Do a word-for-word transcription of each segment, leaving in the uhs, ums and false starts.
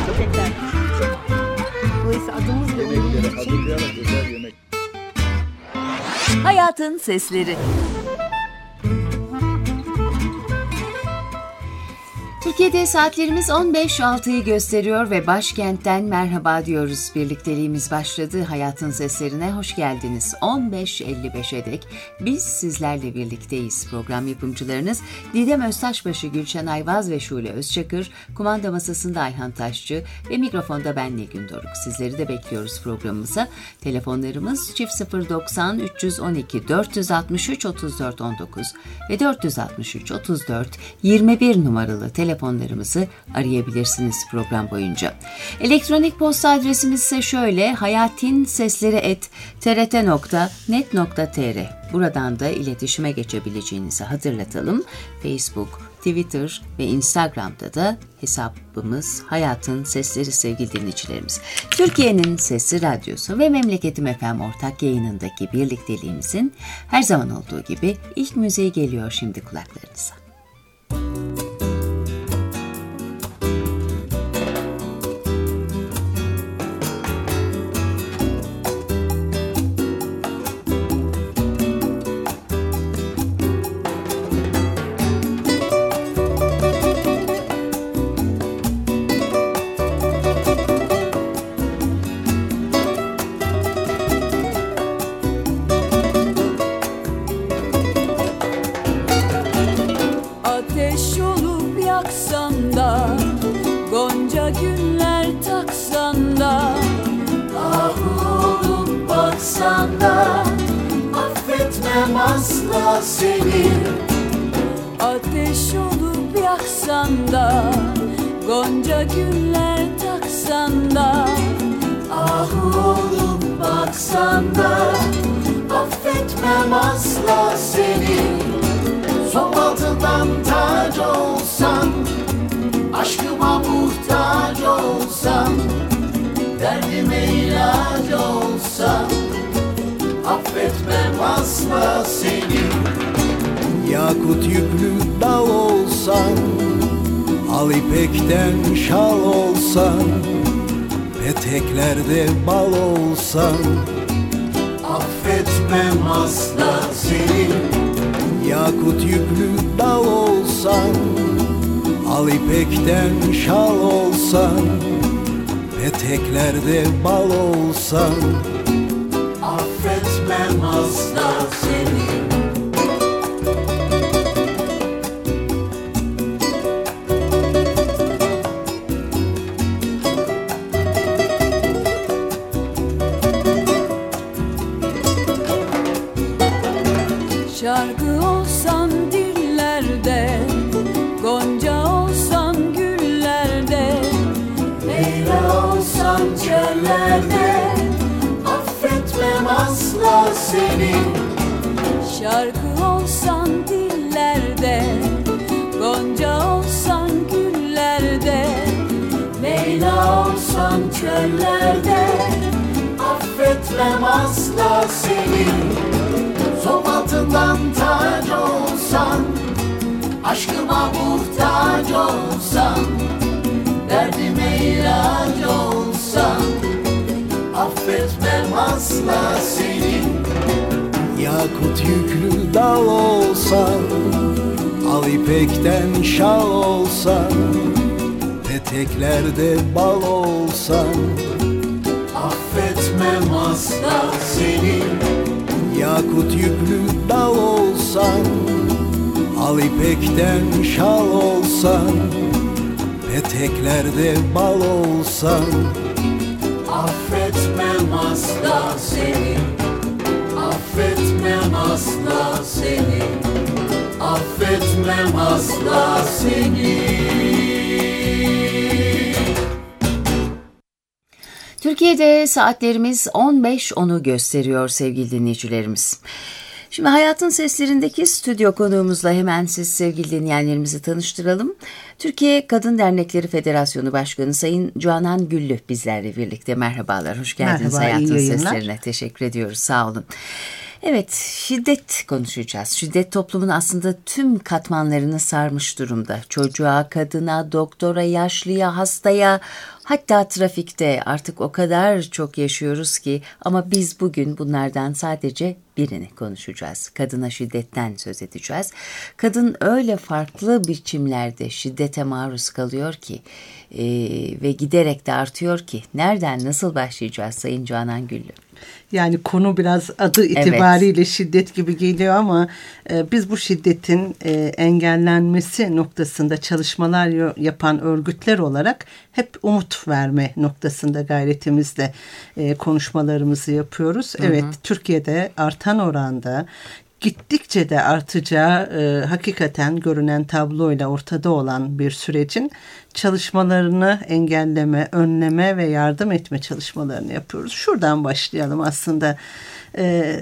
Köpekler. Dolayısıyla adımızla uyumlu için. Hayatın Sesleri. Türkiye'de saatlerimiz on beş altıyı gösteriyor ve başkentten merhaba diyoruz. Birlikteliğimiz başladı. Hayatın Seslerine hoş geldiniz. on beş elli beşe dek biz sizlerle birlikteyiz. Program yapımcılarınız Didem Öztaşbaşı, Gülşen Ayvaz ve Şule Özçakır. Kumanda masasında Ayhan Taşçı ve mikrofonda ben Nilgün Doruk. Sizleri de bekliyoruz programımıza. Telefonlarımız çift sıfır doksan üç yüz on iki dört altmış üç otuz dört on dokuz ve dört altmış üç otuz dört yirmi bir numaralı telefon. Telefonlarımızı arayabilirsiniz program boyunca. Elektronik posta adresimiz ise şöyle: hayatinsesleri et t r t nokta net nokta t r. Buradan da iletişime geçebileceğinizi hatırlatalım. Facebook, Twitter ve Instagram'da da hesabımız Hayatın Sesleri sevgili dinleyicilerimiz. Türkiye'nin Sesli Radyosu ve Memleketim F M ortak yayınındaki birlikteliğimizin her zaman olduğu gibi ilk müziği geliyor şimdi kulaklarınıza. Asla seni ateş olup yaksan da, gonca güller taksan da, ah olup baksan da, affetmem asla seni. Son altından tac olsan, aşkıma muhtaç olsan, derdime ilaç olsan, affetmem asla seni. Yakut yüklü dal olsan, al ipekten şal olsan, peteklerde bal olsan, affetmem asla seni. Yakut yüklü dal olsan, al ipekten şal olsan, peteklerde bal olsan, affetmem asla seni. Şarkı olsan dillerde, gonca olsan güllerde, Leyla olsan çöllerde, affetmem asla seni. şarkı olsan dillerde, gonca olsan güllerde, Leyla olsan çöllerde, affetmem asla seni. Som altından tac olsan, aşkıma muhtaç olsan, derdime ilaç olsan, affetmem asla seni. yakut yüklü dal olsan, al ipekten şal olsan, peteklerde bal olsan, affetmem asla seni. yakut yüklü dal olsan, al ipekten şal olsan, peteklerde bal olsan, affetmem asla seni. Affetmem asla seni. Affetmem asla seni. Türkiye'de saatlerimiz on beş onu gösteriyor sevgili dinleyicilerimiz. Şimdi Hayatın Seslerindeki stüdyo konuğumuzla hemen siz sevgili dinleyenlerimizi tanıştıralım. Türkiye Kadın Dernekleri Federasyonu Başkanı Sayın Canan Güllü bizlerle birlikte. Merhabalar, hoş geldiniz. Merhaba, Hayatın iyi yayınlar. Seslerine. Teşekkür ediyoruz, sağ olun. Evet, şiddet konuşacağız. Şiddet toplumun aslında tüm katmanlarını sarmış durumda. Çocuğa, kadına, doktora, yaşlıya, hastaya, Hatta trafikte artık o kadar çok yaşıyoruz ki, ama biz bugün bunlardan sadece birini konuşacağız. Kadına şiddetten söz edeceğiz. Kadın öyle farklı biçimlerde şiddete maruz kalıyor ki e, ve giderek de artıyor ki, nereden nasıl başlayacağız Sayın Canan Güllü? Yani konu biraz adı itibariyle evet. şiddet gibi geliyor ama e, biz bu şiddetin e, engellenmesi noktasında çalışmalar yapan örgütler olarak hep umut verme noktasında gayretimizle e, konuşmalarımızı yapıyoruz. Hı hı. Evet, Türkiye'de artan oranda, gittikçe de artacağı e, hakikaten görünen tabloyla ortada olan bir sürecin çalışmalarını engelleme, önleme ve yardım etme çalışmalarını yapıyoruz. Şuradan başlayalım aslında. E,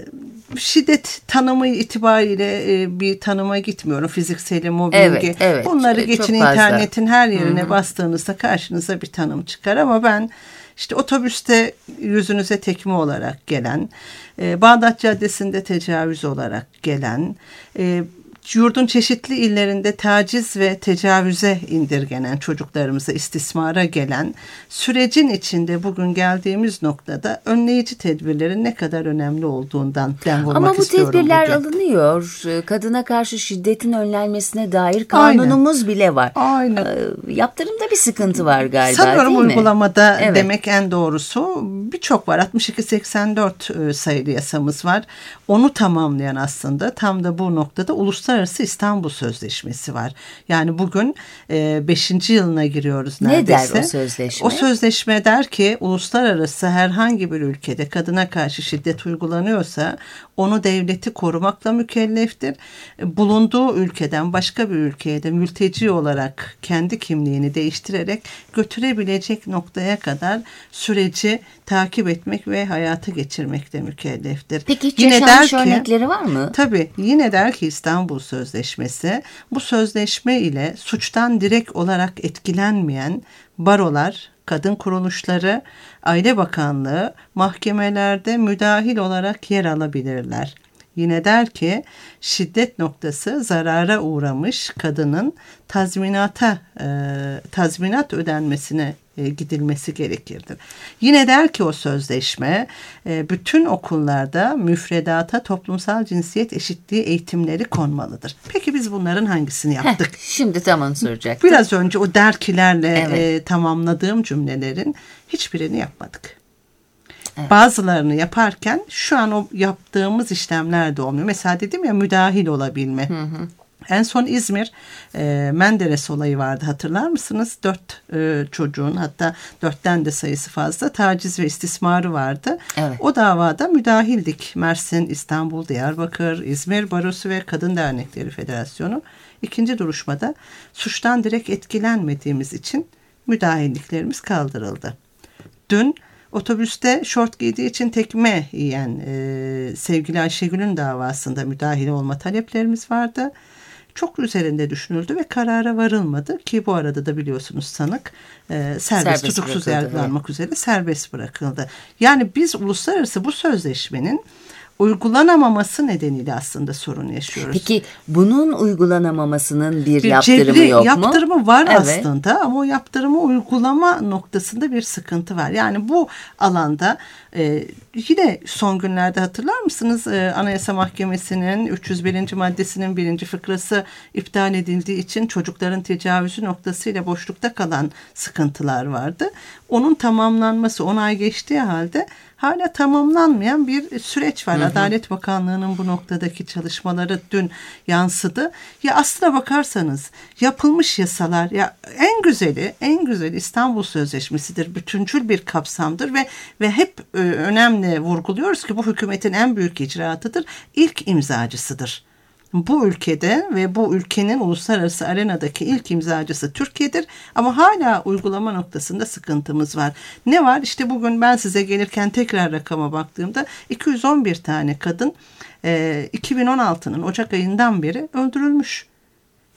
şiddet tanımı itibariyle e, bir tanıma gitmiyorum. Fiziksel, mobbingi. Evet, evet. Bunları geçin, internetin her yerine Hı-hı. bastığınızda karşınıza bir tanım çıkar ama ben İşte otobüste yüzünüze tekme olarak gelen, e, Bağdat Caddesi'nde tecavüz olarak gelen, e, yurdun çeşitli illerinde taciz ve tecavüze indirgenen çocuklarımıza istismara gelen sürecin içinde bugün geldiğimiz noktada önleyici tedbirlerin ne kadar önemli olduğundan dem vurmak Ama bu istiyorum. tedbirler bugün. alınıyor. Kadına karşı şiddetin önlenmesine dair kanunumuz Aynen. bile var. Aynen. Ee, yaptırımda bir sıkıntı var galiba, Sanıyorum değil mi? uygulamada evet. demek en doğrusu. Birçok var. altmış iki seksen dört sayılı yasamız var. Onu tamamlayan aslında tam da bu noktada uluslararası İstanbul Sözleşmesi var. Yani bugün e, beşinci yılına giriyoruz neredeyse. Ne der o sözleşme? O sözleşme der ki uluslararası herhangi bir ülkede kadına karşı şiddet uygulanıyorsa onu devleti korumakla mükelleftir. Bulunduğu ülkeden başka bir ülkeye de mülteci olarak kendi kimliğini değiştirerek götürebilecek noktaya kadar süreci takip etmek ve hayata geçirmekle mükelleftir. Peki hiç yine yaşanmış der ki, örnekleri var mı? Tabii yine der ki İstanbul Sözleşmesi, bu sözleşme ile suçtan direkt olarak etkilenmeyen barolar, kadın kuruluşları, Aile Bakanlığı mahkemelerde müdahil olarak yer alabilirler. Yine der ki şiddet noktası zarara uğramış kadının tazminata e, tazminat ödenmesine e, gidilmesi gerekirdir. Yine der ki o sözleşme e, bütün okullarda müfredata toplumsal cinsiyet eşitliği eğitimleri konmalıdır. Peki biz bunların hangisini yaptık? Heh, şimdi tam onu soracaktım. Biraz önce o derkilerle evet. e, tamamladığım cümlelerin hiçbirini yapmadık. Evet. Bazılarını yaparken şu an o yaptığımız işlemler de olmuyor. Mesela dedim ya müdahil olabilme. Hı hı. En son İzmir e, Menderes olayı vardı, hatırlar mısınız? Dört e, çocuğun, hatta dörtten de sayısı fazla, taciz ve istismarı vardı. Evet. O davada müdahildik. Mersin, İstanbul, Diyarbakır, İzmir Barosu ve Kadın Dernekleri Federasyonu. İkinci duruşmada suçtan direkt etkilenmediğimiz için müdahilliklerimiz kaldırıldı. Dün otobüste şort giydiği için tekme yiyen e, sevgili Ayşegül'ün davasında müdahil olma taleplerimiz vardı. Çok üzerinde düşünüldü ve karara varılmadı ki bu arada da biliyorsunuz sanık e, serbest, serbest tutuksuz yargılanmak evet. üzere serbest bırakıldı. Yani biz uluslararası bu sözleşmenin uygulanamaması nedeniyle aslında sorun yaşıyoruz. Peki bunun uygulanamamasının bir, bir yaptırımı cebri, yok mu? Yaptırımı var evet. aslında ama o yaptırımı uygulama noktasında bir sıkıntı var. Yani bu alanda e, yine son günlerde hatırlar mısınız? E, Anayasa Mahkemesi'nin üç yüz birinci maddesinin birinci fıkrası iptal edildiği için çocukların tecavüzü noktasıyla boşlukta kalan sıkıntılar vardı. Onun tamamlanması on ay geçtiği halde hala tamamlanmayan bir süreç var. Hı hı. Adalet Bakanlığı'nın bu noktadaki çalışmaları dün yansıdı. Ya aslına bakarsanız yapılmış yasalar, ya en güzeli, en güzeli İstanbul Sözleşmesi'dir. Bütüncül bir kapsamdır ve ve hep e, önemli vurguluyoruz ki bu hükümetin en büyük icraatıdır. İlk imzacısıdır. Bu ülkede ve bu ülkenin uluslararası arenadaki ilk imzacısı Türkiye'dir. Ama hala uygulama noktasında sıkıntımız var. Ne var? İşte bugün ben size gelirken tekrar rakama baktığımda iki yüz on bir tane kadın e, iki bin on altının Ocak ayından beri öldürülmüş.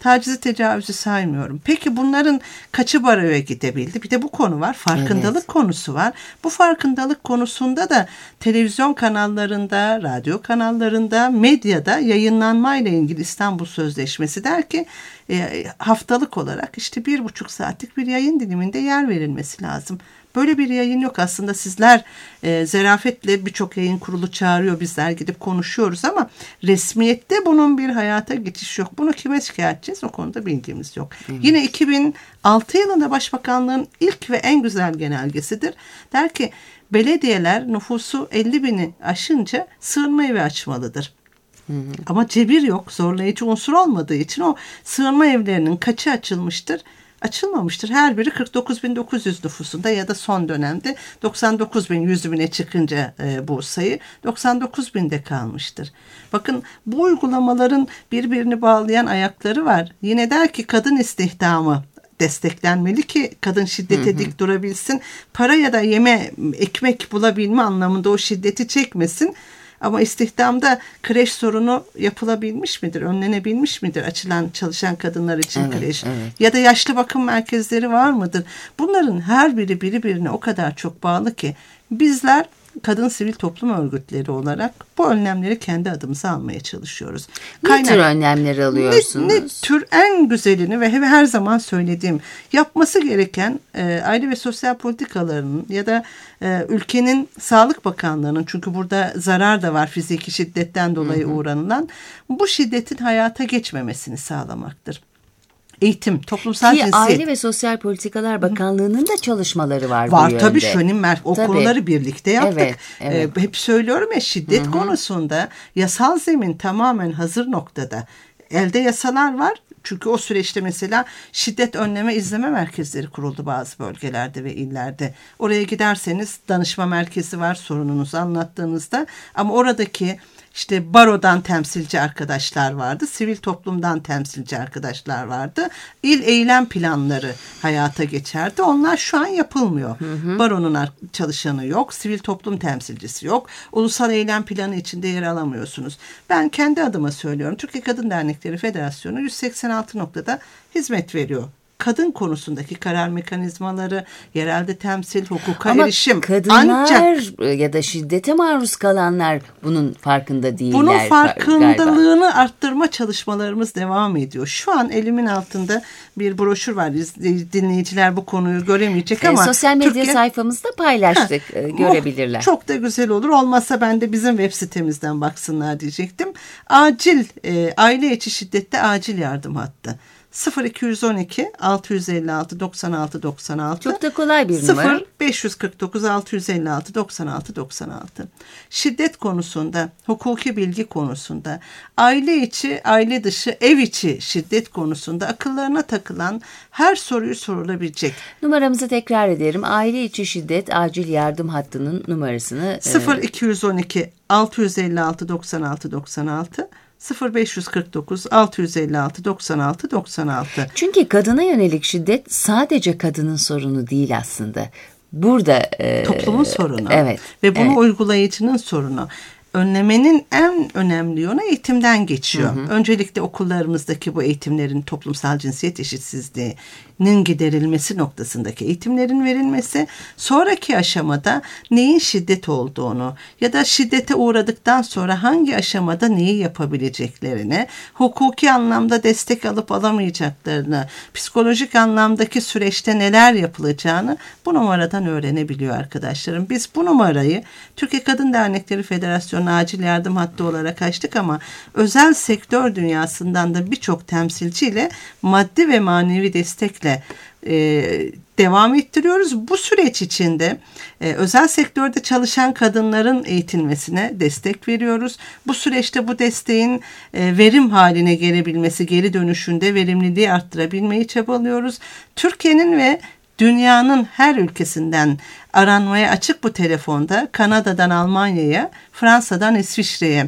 tacizi, tecavüzü saymıyorum. Peki bunların kaçı baroya gidebildi? Bir de bu konu var. Farkındalık evet. konusu var. Bu farkındalık konusunda da televizyon kanallarında, radyo kanallarında, medyada yayınlanmayla ilgili İstanbul Sözleşmesi der ki e, haftalık olarak işte bir buçuk saatlik bir yayın diliminde yer verilmesi lazım. Böyle bir yayın yok aslında. Sizler e, zarafetle birçok yayın kurulu çağırıyor, bizler gidip konuşuyoruz ama resmiyette bunun bir hayata geçiş yok. Bunu kime şikayet edeceğiz? O konuda bilgimiz yok. Hı. Yine iki bin altı yılında Başbakanlığın ilk ve en güzel genelgesidir. Der ki belediyeler nüfusu elli bini aşınca sığınma evi açmalıdır. Hı hı. Ama cebir yok, zorlayıcı unsur olmadığı için o sığınma evlerinin kaçı açılmıştır? Açılmamıştır. Her biri kırk dokuz bin dokuz yüz nüfusunda ya da son dönemde doksan dokuz bin yüz bine çıkınca e, bu sayı doksan dokuz binde kalmıştır. Bakın bu uygulamaların birbirini bağlayan ayakları var. Yine der ki kadın istihdamı desteklenmeli ki kadın şiddete hı hı. dik durabilsin. Para ya da yeme, ekmek bulabilme anlamında o şiddeti çekmesin. Ama istihdamda kreş sorunu yapılabilmiş midir? Önlenebilmiş midir? Açılan çalışan kadınlar için evet, kreş. Evet. Ya da yaşlı bakım merkezleri var mıdır? Bunların her biri birbirine o kadar çok bağlı ki bizler kadın sivil toplum örgütleri olarak bu önlemleri kendi adımıza almaya çalışıyoruz. Kaynak, ne tür önlemler alıyorsunuz? Ne, ne tür en güzelini ve her zaman söylediğim yapması gereken e, aile ve sosyal politikalarının ya da e, ülkenin Sağlık Bakanlığı'nın, çünkü burada zarar da var fiziki şiddetten dolayı hı hı. uğranılan, bu şiddetin hayata geçmemesini sağlamaktır. Eğitim, toplumsal Ki cinsiyet. Aile ve Sosyal Politikalar Bakanlığı'nın da çalışmaları var, var bu yönde. Tabii şönim o tabii. konuları birlikte yaptık. Evet, evet. Ee, hep söylüyorum ya, şiddet Hı-hı. konusunda yasal zemin tamamen hazır noktada. Elde yasalar var. Çünkü o süreçte mesela şiddet önleme izleme merkezleri kuruldu bazı bölgelerde ve illerde. Oraya giderseniz danışma merkezi var sorununuzu anlattığınızda, ama oradaki İşte barodan temsilci arkadaşlar vardı, sivil toplumdan temsilci arkadaşlar vardı. İl eylem planları hayata geçerdi. Onlar şu an yapılmıyor. Hı hı. Baronun çalışanı yok, sivil toplum temsilcisi yok. Ulusal eylem planı içinde yer alamıyorsunuz. Ben kendi adıma söylüyorum. Türkiye Kadın Dernekleri Federasyonu yüz seksen altı noktada hizmet veriyor. Kadın konusundaki karar mekanizmaları, yerelde temsil, hukuka Ama erişim. kadınlar ancak ya da şiddete maruz kalanlar bunun farkında değiller. Bunun farkındalığını galiba. arttırma çalışmalarımız devam ediyor. Şu an elimin altında bir broşür var. Dinleyiciler bu konuyu göremeyecek e, ama sosyal medya Türkiye... sayfamızda paylaştık. Ha, görebilirler. Oh, çok da güzel olur. Olmazsa ben de bizim web sitemizden baksınlar diyecektim. Acil e, aile içi şiddette acil yardım hattı. sıfır iki yüz on iki altı yüz elli altı doksan altı doksan altı. Çok da kolay bir numara. sıfır beş yüz kırk dokuz altı yüz elli altı doksan altı doksan altı. Şiddet konusunda, hukuki bilgi konusunda, aile içi, aile dışı, ev içi şiddet konusunda akıllarına takılan her soruyu sorulabilecek. Numaramızı tekrar ederim. Aile içi şiddet acil yardım hattının numarasını. sıfır iki yüz on iki altı yüz elli altı doksan altı doksan altı. sıfır beş yüz kırk dokuz altı yüz elli altı doksan altı doksan altı. Çünkü kadına yönelik şiddet sadece kadının sorunu değil aslında. Burada e, toplumun sorunu. Evet. Ve bunu evet. uygulayıcının sorunu. Önlemenin en önemli yönü eğitimden geçiyor. Hı hı. Öncelikle okullarımızdaki bu eğitimlerin toplumsal cinsiyet eşitsizliğinin giderilmesi noktasındaki eğitimlerin verilmesi, sonraki aşamada neyin şiddet olduğunu ya da şiddete uğradıktan sonra hangi aşamada neyi yapabileceklerini, hukuki anlamda destek alıp alamayacaklarını, psikolojik anlamdaki süreçte neler yapılacağını bu numaradan öğrenebiliyor arkadaşlarım. Biz bu numarayı Türkiye Kadın Dernekleri Federasyonu acil yardım hattı olarak açtık ama özel sektör dünyasından da birçok temsilciyle maddi ve manevi destekle e, devam ettiriyoruz. Bu süreç içinde e, özel sektörde çalışan kadınların eğitilmesine destek veriyoruz. Bu süreçte bu desteğin e, verim haline gelebilmesi, geri dönüşünde verimliliği arttırabilmeyi çabalıyoruz. Türkiye'nin ve dünyanın her ülkesinden aranmaya açık bu telefonda, Kanada'dan Almanya'ya, Fransa'dan İsviçre'ye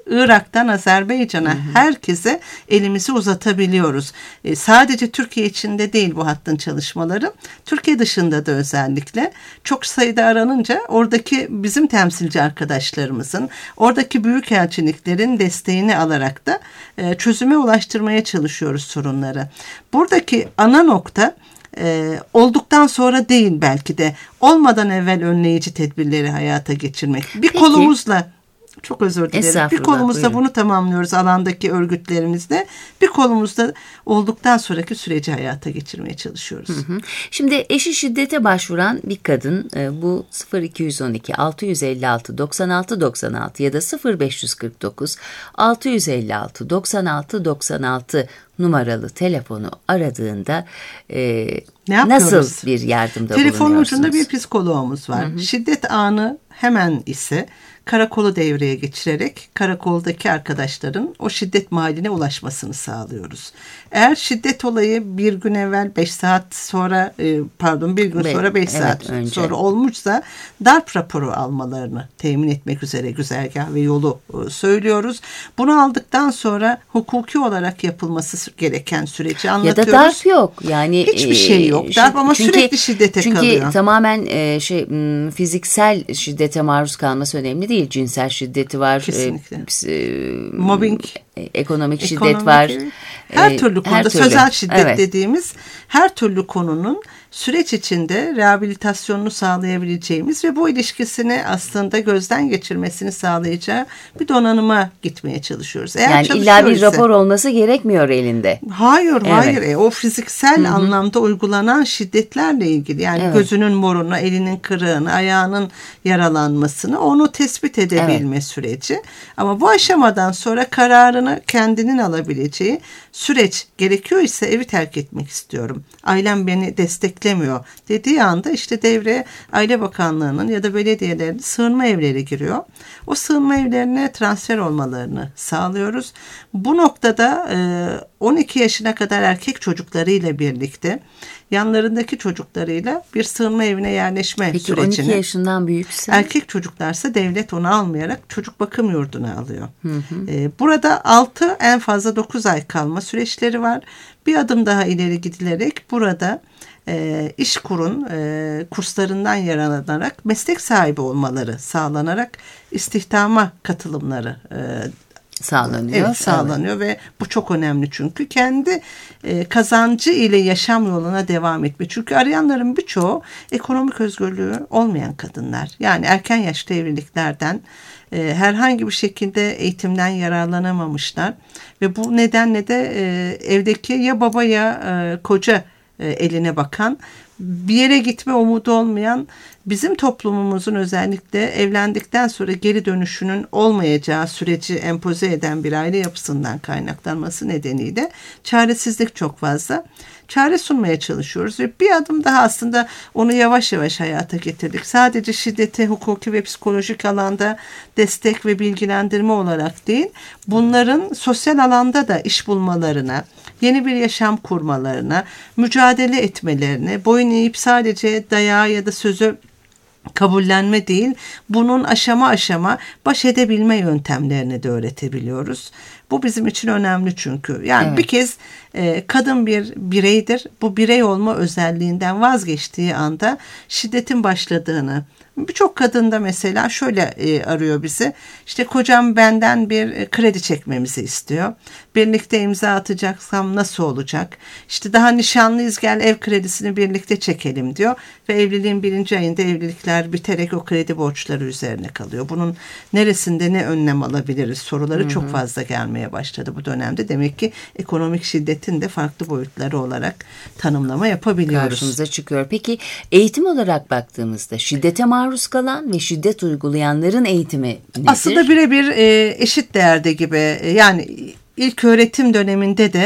Irak'tan Azerbaycan'a herkese elimizi uzatabiliyoruz. E, sadece Türkiye içinde değil bu hattın çalışmaları. Türkiye dışında da özellikle çok sayıda aranınca oradaki bizim temsilci arkadaşlarımızın, oradaki büyükelçiliklerin desteğini alarak da e, çözüme ulaştırmaya çalışıyoruz sorunları. Buradaki ana nokta Ee, olduktan sonra değil, belki de olmadan evvel önleyici tedbirleri hayata geçirmek. Bir Peki. kolumuzla, çok özür dilerim, bir kolumuzda buyurun. bunu tamamlıyoruz alandaki örgütlerimizle, bir kolumuzda olduktan sonraki süreci hayata geçirmeye çalışıyoruz. Hı hı. Şimdi eşi şiddete başvuran bir kadın e, bu sıfır iki yüz on iki altı yüz elli altı doksan altı doksan altı ya da sıfır beş yüz kırk dokuz altı yüz elli altı doksan altı doksan altı numaralı telefonu aradığında e, nasıl bir yardımda Telefon bulunuyorsunuz? ucunda bir psikoloğumuz var. Hı hı. Şiddet anı hemen ise karakolu devreye geçirerek karakoldaki arkadaşların o şiddet mahalline ulaşmasını sağlıyoruz. Eğer şiddet olayı bir gün evvel beş saat sonra pardon bir gün Be- sonra beş evet, saat önce. sonra olmuşsa darp raporu almalarını temin etmek üzere güzergah ve yolu söylüyoruz. Bunu aldıktan sonra hukuki olarak yapılması gereken süreci anlatıyoruz. Ya da darp yok. Yani hiçbir şey yok. Darp ama çünkü, sürekli şiddete çünkü kalıyor. Çünkü tamamen e, şey fiziksel şiddete maruz kalması önemli değil. Cinsel şiddeti var. Kesinlikle. E, Mobbing. Ekonomik şiddet ekonomik, var. Her türlü konuda her türlü. sözel şiddet evet. dediğimiz her türlü konunun süreç içinde rehabilitasyonunu sağlayabileceğimiz ve bu ilişkisini aslında gözden geçirmesini sağlayacağı bir donanıma gitmeye çalışıyoruz. Eğer yani illa bir rapor olması gerekmiyor elinde. Hayır, evet. hayır. E, o fiziksel Hı-hı. anlamda uygulanan şiddetlerle ilgili. Yani evet. gözünün morunu, elinin kırığını, ayağının yaralanmasını onu tespit edebilme evet. süreci. Ama bu aşamadan sonra kararını kendinin alabileceği süreç gerekiyor ise evi terk etmek istiyorum. Ailem beni desteklemiyor dediği anda işte devreye Aile Bakanlığı'nın ya da belediyelerin sığınma evleri giriyor. O sığınma evlerine transfer olmalarını sağlıyoruz. Bu noktada on iki yaşına kadar erkek çocuklarıyla birlikte yanlarındaki çocuklarıyla bir sığınma evine yerleşme Peki, sürecini. Peki on iki yaşından büyükse? Erkek çocuklarsa devlet onu almayarak çocuk bakım yurduna alıyor. Hı hı. Burada altı en fazla dokuz ay kalma süreçleri var. Bir adım daha ileri gidilerek burada e, İşkur'un e, kurslarından yararlanarak meslek sahibi olmaları sağlanarak istihdama katılımları e, sağlanıyor. Evet, sağlanıyor evet. Ve bu çok önemli çünkü kendi e, kazancı ile yaşam yoluna devam etme. Çünkü arayanların birçoğu ekonomik özgürlüğü olmayan kadınlar. Yani erken yaşta evliliklerden e, herhangi bir şekilde eğitimden yararlanamamışlar ve bu nedenle de e, evdeki ya baba ya e, koca e, eline bakan, bir yere gitme umudu olmayan, bizim toplumumuzun özellikle evlendikten sonra geri dönüşünün olmayacağı süreci empoze eden bir aile yapısından kaynaklanması nedeniyle çaresizlik çok fazla. Çare sunmaya çalışıyoruz ve bir adım daha aslında onu yavaş yavaş hayata getirdik. Sadece şiddete hukuki ve psikolojik alanda destek ve bilgilendirme olarak değil, bunların sosyal alanda da iş bulmalarına, yeni bir yaşam kurmalarına, mücadele etmelerine, boyun eğip sadece dayağı ya da sözü kabullenme değil, bunun aşama aşama baş edebilme yöntemlerini de öğretebiliyoruz. Bu bizim için önemli çünkü. Yani evet. bir kez e, kadın bir bireydir. Bu birey olma özelliğinden vazgeçtiği anda şiddetin başladığını, birçok kadın da mesela şöyle e, arıyor bizi. İşte kocam benden bir e, kredi çekmemizi istiyor. Birlikte imza atacaksam nasıl olacak? İşte daha nişanlıyız, gel ev kredisini birlikte çekelim diyor. Ve evliliğin birinci ayında evlilikler biterek o kredi borçları üzerine kalıyor. Bunun neresinde ne önlem alabiliriz soruları Hı-hı. çok fazla gelmeye başladı bu dönemde. Demek ki ekonomik şiddetin de farklı boyutları olarak tanımlama yapabiliyoruz. Karşımıza çıkıyor. Peki eğitim olarak baktığımızda şiddete maruz kalan ve şiddet uygulayanların eğitimi nedir? Aslında birebir e, eşit değerde gibi. Yani ilk öğretim döneminde de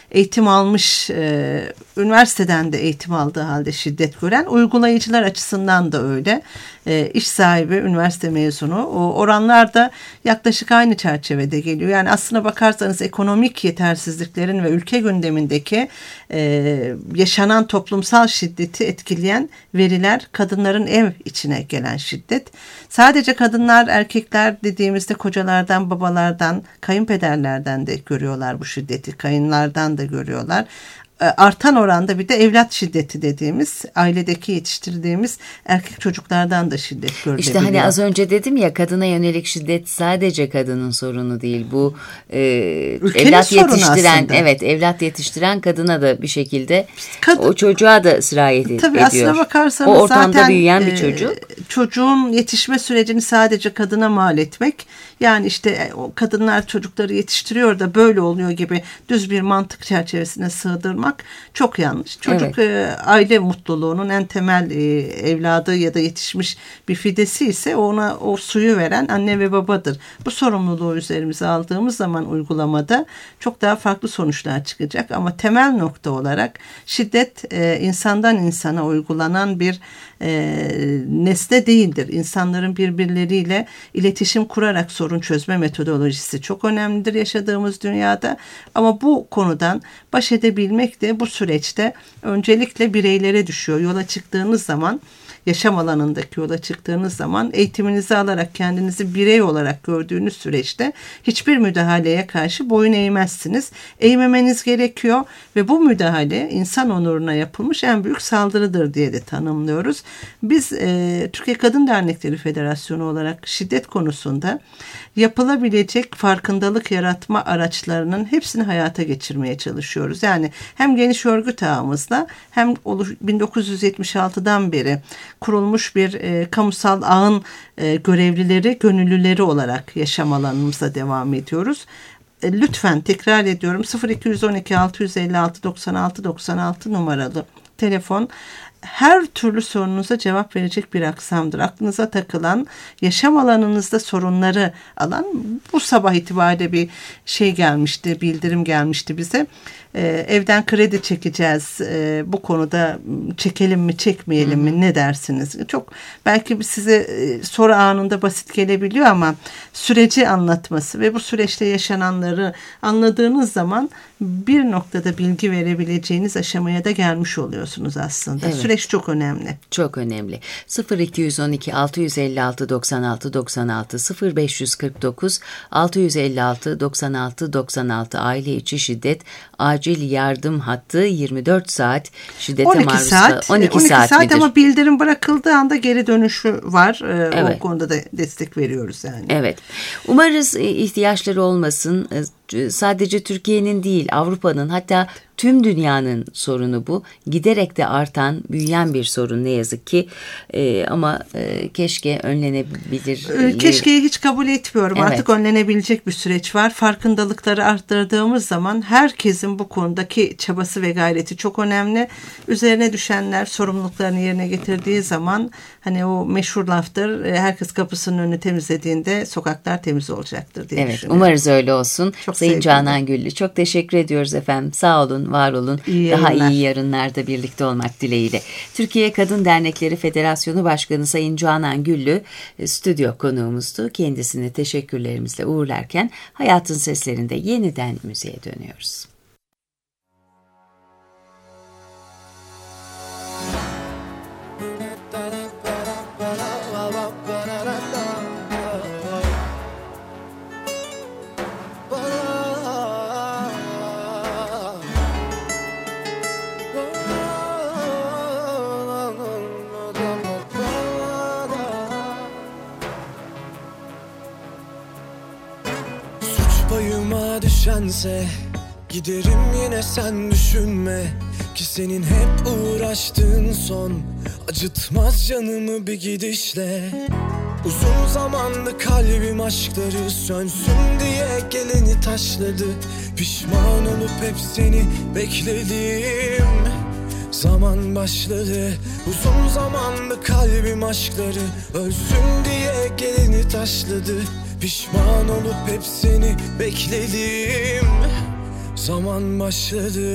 eğitim almış, e, üniversiteden de eğitim aldığı halde şiddet gören, uygulayıcılar açısından da öyle. E, iş sahibi, üniversite mezunu, o oranlar da yaklaşık aynı çerçevede geliyor. Yani aslına bakarsanız ekonomik yetersizliklerin ve ülke gündemindeki e, yaşanan toplumsal şiddeti etkileyen veriler kadınların ev içine gelen şiddet. Sadece kadınlar, erkekler dediğimizde kocalardan, babalardan, kayınpederlerden de görüyorlar bu şiddeti, kayınlardan da görüyorlar. Artan oranda bir de evlat şiddeti dediğimiz, ailedeki yetiştirdiğimiz erkek çocuklardan da şiddet görülebiliyor. İşte hani az önce dedim ya, kadına yönelik şiddet sadece kadının sorunu değil. Bu e, evlat yetiştiren, aslında. evet evlat yetiştiren kadına da bir şekilde Kad- o çocuğa da sirayet ediyor. Tabii aslına bakarsanız o ortamda zaten, büyüyen bir çocuk. E, çocuğun yetişme sürecini sadece kadına mal etmek, yani işte o kadınlar çocukları yetiştiriyor da böyle oluyor gibi düz bir mantık çerçevesine sığdırmak çok yanlış. Çocuk evet. e, aile mutluluğunun en temel e, evladı ya da yetişmiş bir fidesi ise ona o suyu veren anne ve babadır. Bu sorumluluğu üzerimize aldığımız zaman uygulamada çok daha farklı sonuçlar çıkacak. Ama temel nokta olarak şiddet e, insandan insana uygulanan bir e, nesne değildir. İnsanların birbirleriyle iletişim kurarak sorun çözme metodolojisi çok önemlidir yaşadığımız dünyada. Ama bu konudan baş edebilmek de bu süreçte öncelikle bireylere düşüyor. Yola çıktığınız zaman, yaşam alanındaki yola çıktığınız zaman eğitiminizi alarak kendinizi birey olarak gördüğünüz süreçte hiçbir müdahaleye karşı boyun eğmezsiniz. Eğmemeniz gerekiyor ve bu müdahale insan onuruna yapılmış en büyük saldırıdır diye de tanımlıyoruz. Biz e, Türkiye Kadın Dernekleri Federasyonu olarak şiddet konusunda yapılabilecek farkındalık yaratma araçlarının hepsini hayata geçirmeye çalışıyoruz. Yani hem geniş örgüt ağımızla hem bin dokuz yüz yetmiş altıdan beri kurulmuş bir e, kamusal ağın e, görevlileri, gönüllüleri olarak yaşam alanımıza devam ediyoruz. E, lütfen tekrar ediyorum, sıfır iki on iki altı yüz elli altı doksan altı doksan altı numaralı telefon her türlü sorunuza cevap verecek bir aksamdır. Aklınıza takılan, yaşam alanınızda sorunları alan, bu sabah itibariyle bir şey gelmişti, bildirim gelmişti bize. Ee, evden kredi çekeceğiz. Ee, bu konuda çekelim mi, çekmeyelim mi, ne dersiniz? Çok belki size e, soru anında basit gelebiliyor ama süreci anlatması ve bu süreçte yaşananları anladığınız zaman bir noktada bilgi verebileceğiniz aşamaya da gelmiş oluyorsunuz aslında. Evet. Süreç çok önemli. Çok önemli. sıfır iki on iki altı yüz elli altı doksan altı doksan altı sıfır beş kırk dokuz altı yüz elli altı doksan altı doksan altı aile içi şiddet acil yardım hattı yirmi dört saat şiddete on iki maruz saat, on iki, on iki saat, saat midir? Ama bildirim bırakıldığı anda geri dönüşü var. Ee, evet. O konuda da destek veriyoruz yani. Evet. Umarız ihtiyaçları olmasın. Sadece Türkiye'nin değil, Avrupa'nın, hatta tüm dünyanın sorunu bu. Giderek de artan, büyüyen bir sorun ne yazık ki. Ee, ama e, keşke önlenebilir. Keşkeyi hiç kabul etmiyorum. Evet. Artık önlenebilecek bir süreç var. Farkındalıkları arttırdığımız zaman herkesin bu konudaki çabası ve gayreti çok önemli. Üzerine düşenler sorumluluklarını yerine getirdiği zaman, hani o meşhur laftır, herkes kapısının önünü temizlediğinde sokaklar temiz olacaktır diye evet, düşünüyorum. Umarız öyle olsun. Çok Sayın sevdim. Canan Güllü, çok teşekkür ediyoruz efendim. Sağ olun, var olun. İyi Daha yayınlar. iyi yarınlarda birlikte olmak dileğiyle. Türkiye Kadın Dernekleri Federasyonu Başkanı Sayın Canan Güllü stüdyo konuğumuzdu. Kendisine teşekkürlerimizle uğurlarken Hayatın Seslerinde yeniden müziğe dönüyoruz. Payıma düşense giderim yine, sen düşünme ki senin hep uğraştığın son acıtmaz canımı bir gidişle. Uzun zamandır kalbim aşkları sönsün diye geleni taşladı. Pişman olup hep seni bekledim. Zaman başladı. Uzun zamandır kalbim aşkları ölsün diye geleni taşladı. Pişman olup hep seni bekledim. zaman başladı.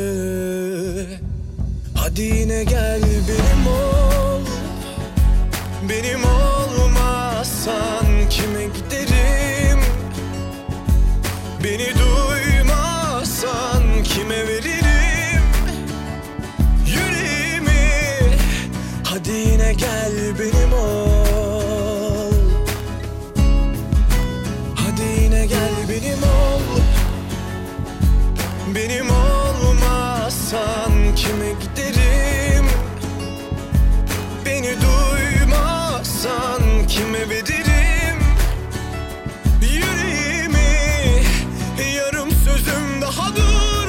Hadi yine gel benim ol. Benim olmazsan kime giderim? Beni duymazsan kime veririm yüreğimi? Hadi yine gel benim ol. Hadi yine gel benim ol. Benim olmazsan kime giderim? Beni duymazsan kime veririm yüreğimi? Yarım sözüm daha dur.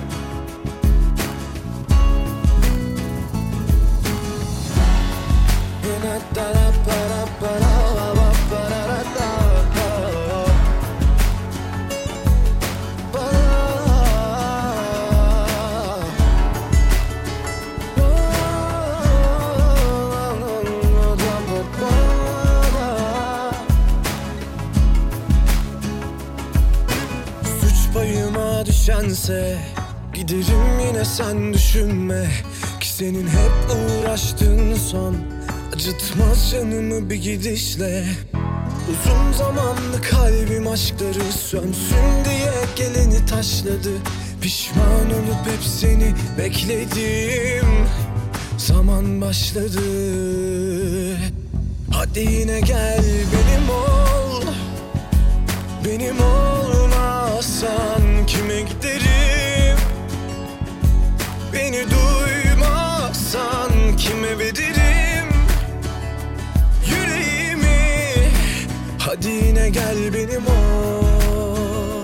Suç payıma düşense giderim yine, sen düşünme ki senin hep uğraştığın son acıtmaz canımı bir gidişle. Uzun zamanlı kalbim aşkları sönsün diye geleni taşladı. Pişman olup hep seni bekledim. Zaman başladı. Hadi yine gel benim ol. Benim olmazsan kime giderim? Beni duymazsan kime veririm yüreğimi? Hadi yine gel benim ol.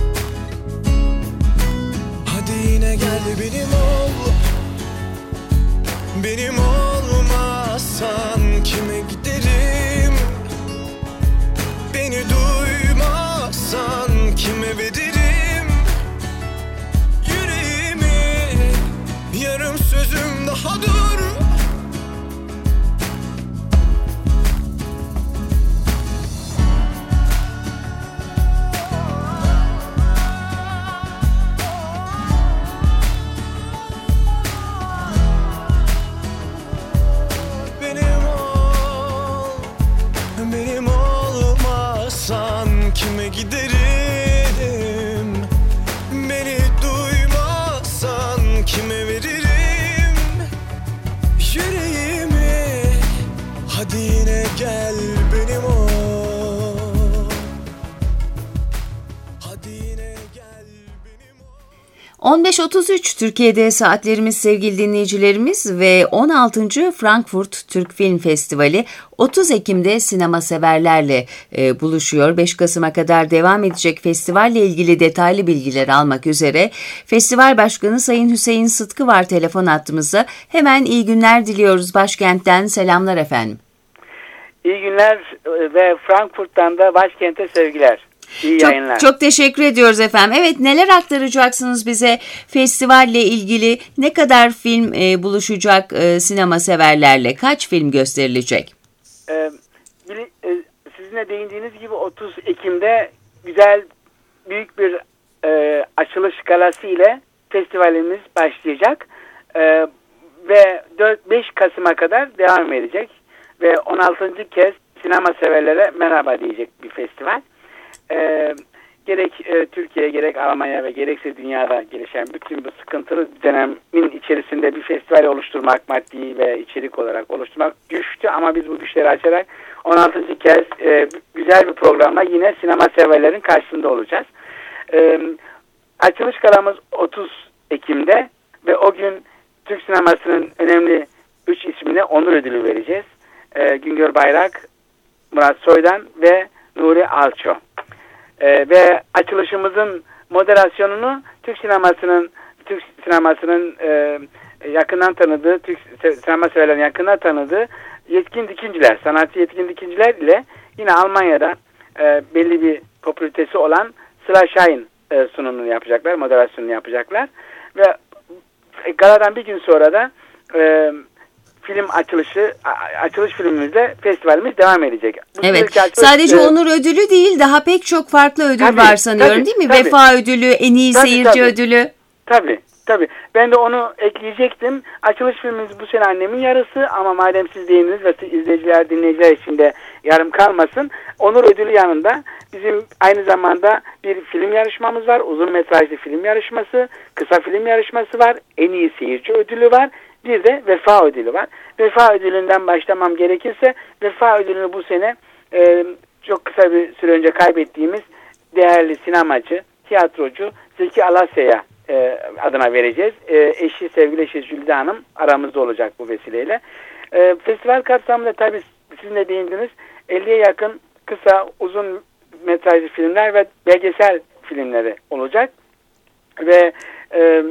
Hadi yine gel benim ol. Benim olmazsan kime giderim? Beni duymazsan kime veririm yüreğimi? Yarım sözüm daha dur. Benim ol. Benim olmazsan kime giderim? Beni duymazsan kime veririm yüreğimi? Hadi yine gel benim ol. Hadi yine gel benim ol. on beş otuz üç Türkiye'de saatlerimiz sevgili dinleyicilerimiz ve on altıncı Frankfurt Türk Film Festivali otuz Ekim'de sinema severlerle e, buluşuyor. beş Kasım'a kadar devam edecek festivalle ilgili detaylı bilgiler almak üzere Festival Başkanı Sayın Hüseyin Sıtkı var telefon hattımızda. Hemen iyi günler diliyoruz. Başkent'ten selamlar efendim. İyi günler ve Frankfurt'tan da başkente sevgiler. İyi çok, yayınlar. Çok teşekkür ediyoruz efendim. Evet, neler aktaracaksınız bize festivalle ilgili? Ne kadar film e, buluşacak e, sinema severlerle? Kaç film gösterilecek? Ee, e, sizin de değindiğiniz gibi otuz Ekim'de güzel büyük bir e, açılış galası ile festivalimiz başlayacak. E, ve dört beş Kasım'a kadar devam edecek. Ve on altıncı kez sinema severlere merhaba diyecek bir festival. Ee, gerek e, Türkiye, gerek Almanya ve gerekse dünyada gelişen bütün bu sıkıntılı dönemin içerisinde bir festival oluşturmak, maddi ve içerik olarak oluşturmak güçtü ama biz bu güçleri açarak on altıncı kez e, güzel bir programla yine sinema severlerin karşısında olacağız. E, açılış galamız otuz Ekim'de ve o gün Türk sinemasının önemli üç ismine onur ödülü vereceğiz. E, Güngör Bayrak, Murat Soydan ve Nuri Alço. Ee, ve açılışımızın moderasyonunu Türk sinemasının Türk sinemasının e, yakından tanıdığı, Türk sinema severlerin yakından tanıdığı yetkin dikinciler, sanatçı yetkin dikinciler ile yine Almanya'da e, belli bir popülaritesi olan Sıla Şahin e, sunumunu yapacaklar, moderasyonunu yapacaklar ve galadan bir gün sonra da e, film açılışı açılış filmimizle festivalimiz devam edecek. Bu evet. Açılış, Sadece e, onur ödülü değil, daha pek çok farklı ödül tabii, var sanıyorum tabii, değil mi? tabii. Vefa ödülü, en iyi Tabii, seyirci tabii. ödülü. Tabii. Tabii. Ben de onu ekleyecektim. Açılış filmimiz bu sene annemin yarısı ama madem siz değindiniz ve izleyiciler, dinleyiciler için de yarım kalmasın. Onur ödülü yanında bizim aynı zamanda bir film yarışmamız var. Uzun metrajlı film yarışması, kısa film yarışması var. En iyi seyirci ödülü var. Bir de vefa ödülü var. Vefa ödülünden başlamam gerekirse vefa ödülünü bu sene e, çok kısa bir süre önce kaybettiğimiz değerli sinemacı, tiyatrocu Zeki Alasya'ya E, adına vereceğiz. E, eşi, sevgili eşi Jülide Hanım aramızda olacak bu vesileyle. E, festival kapsamında tabii sizin de değindiniz. elliye yakın kısa, uzun metrajlı filmler ve belgesel filmleri olacak. Ve e,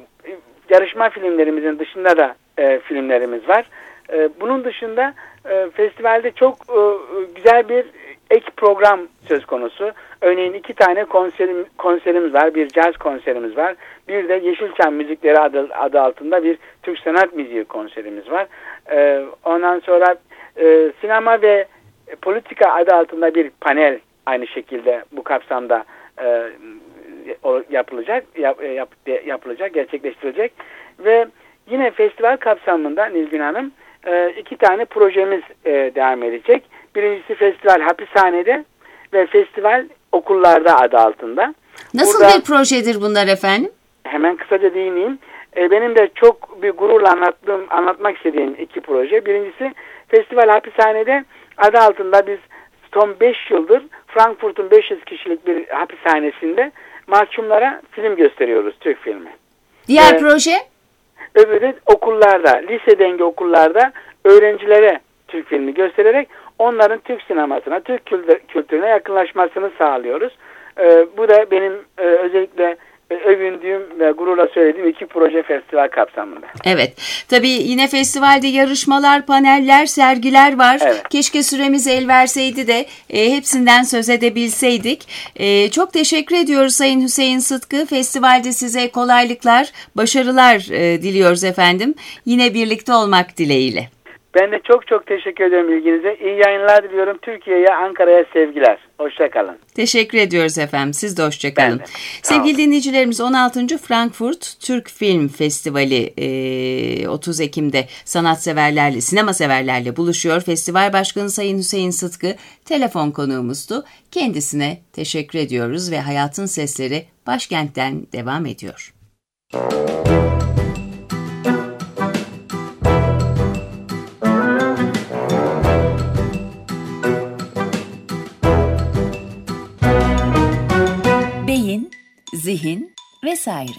yarışma filmlerimizin dışında da e, filmlerimiz var. E, bunun dışında e, festivalde çok e, güzel bir ek program söz konusu. Örneğin iki tane konserim, konserimiz var. Bir caz konserimiz var. Bir de Yeşilçam Müzikleri adı, adı altında bir Türk Sanat Müziği konserimiz var. Ee, ondan sonra e, sinema ve politika adı altında bir panel aynı şekilde bu kapsamda e, yapılacak, yap, yap, yapılacak, gerçekleştirilecek. Ve yine festival kapsamında Nilgün Hanım e, iki tane projemiz e, devam edecek. Birincisi festival hapishanede ve festival okullarda adı altında. Nasıl Burada, bir projedir bunlar efendim? Hemen kısaca değineyim. E, benim de çok bir gururla anlattığım, anlatmak istediğim iki proje. Birincisi festival hapishanede adı altında biz son beş yıldır Frankfurt'un beş yüz kişilik bir hapishanesinde mahkumlara film gösteriyoruz, Türk filmi. Diğer ee, proje? Öbürü okullarda, lise dengi okullarda öğrencilere Türk filmi göstererek onların Türk sinemasına, Türk kültürüne yakınlaşmasını sağlıyoruz. Ee, bu da benim e, özellikle e, övündüğüm ve gururla söylediğim iki proje festival kapsamında. Evet. Tabii yine festivalde yarışmalar, paneller, sergiler var. Evet. Keşke süremiz el verseydi de e, hepsinden söz edebilseydik. E, çok teşekkür ediyoruz Sayın Hüseyin Sıtkı. Festivalde size kolaylıklar, başarılar e, diliyoruz efendim. Yine birlikte olmak dileğiyle. Ben de çok çok teşekkür ediyorum ilginize. İyi yayınlar diliyorum. Türkiye'ye, Ankara'ya sevgiler. Hoşça kalın. Teşekkür ediyoruz efendim. Siz de hoşça kalın. De. Sevgili dinleyicilerimiz, on altıncı Frankfurt Türk Film Festivali otuz Ekim'de sanatseverlerle, sinema severlerle buluşuyor. Festival Başkanı Sayın Hüseyin Sıtkı telefon konuğumuzdu. Kendisine teşekkür ediyoruz ve Hayatın Sesleri başkentten devam ediyor. Beyin, zihin vesaire.